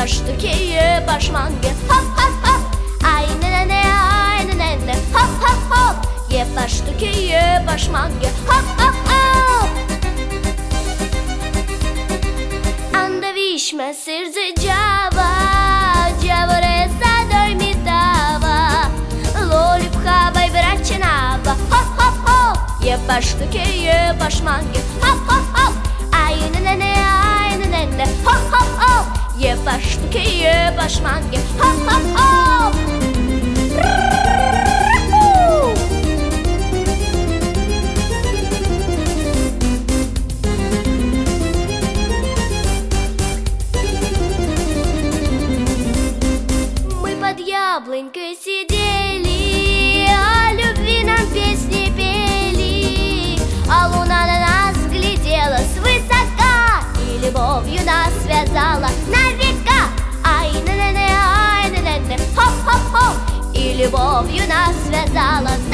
баштуки, башманги, хоп-хоп-хоп. Ай-не-не-не, хоп-хоп-хоп. Баштуки, башманги, хоп-хоп-хоп. Anda vishme sirze java, javore dormitava. Lolipchava brachenava, хоп-хоп-хоп. Баштуки, башманги, хоп-хоп-хоп. Ай-не-не-не, хоп-хоп-хоп. Баштуки, башманги, хоп-хоп-хоп. Яблонькой сидели, о любви нам песни пели, а луна на нас глядела свысока и любовью нас связала на века. Ай-не-не-не, хоп-хоп-хоп. И любовью нас связала